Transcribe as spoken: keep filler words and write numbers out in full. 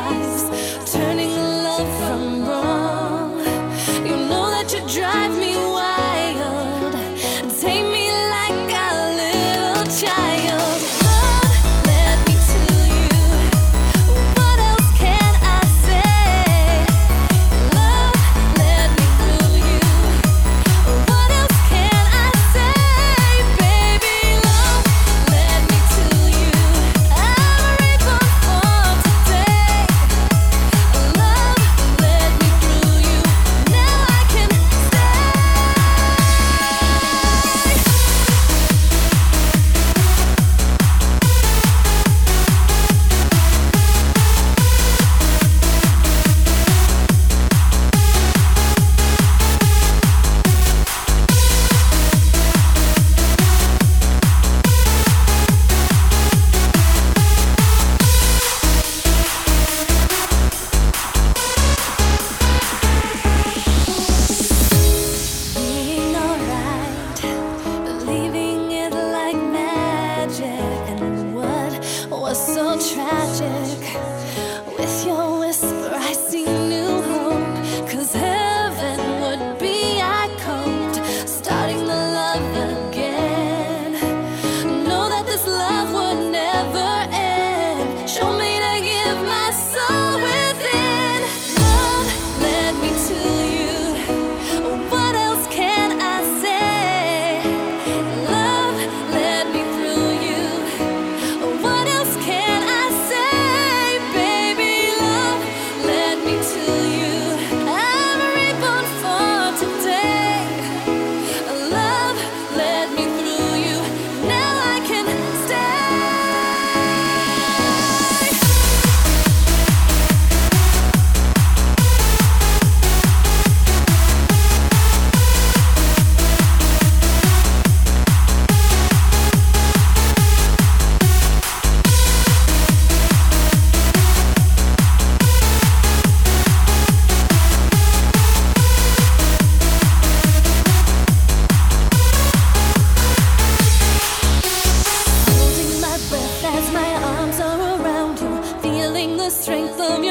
lives, turning love from wrong. You know that you drive me wild, take me like a little child. Love, let me tell you, what else can I say? Love, let me thrill you, what else can I say? Baby, love, let me tell you, I'm reborn for today. Love, let me thrill you, now I can stay. Being alright, believing it like magic, and what was so tragic? With your whisper I see new hope, 'cause heaven would be our cold, starting the love again. Know that this love would never end. Show me to give my soul within. Love, let me tell you, what else can I say? Love, let me thrill you, what else can I say? Baby, love, let me tell you, I'm reborn for today. Love, let me thrill you, now I can stay. Holding my breath as my arms are around you, feeling the strength of your